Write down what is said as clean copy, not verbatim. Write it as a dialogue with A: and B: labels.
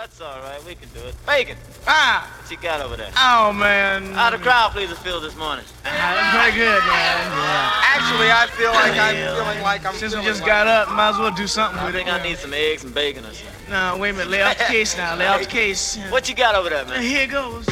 A: That's all right. We can do it. Bacon.
B: Ah.
A: What you got over there?
B: Oh, man.
A: How the crowd pleasers feel this morning?
B: Pretty good, man. Yeah.
C: Actually, I feel like I'm feeling like I'm
B: Since we
C: feeling
B: just
C: like
B: got up, might as well do something
A: I
B: with
A: think
B: it.
A: I need some eggs and bacon or something.
B: No, wait a minute. Lay off the case now. Lay off the case.
A: What you got over there, man?
B: Here it goes.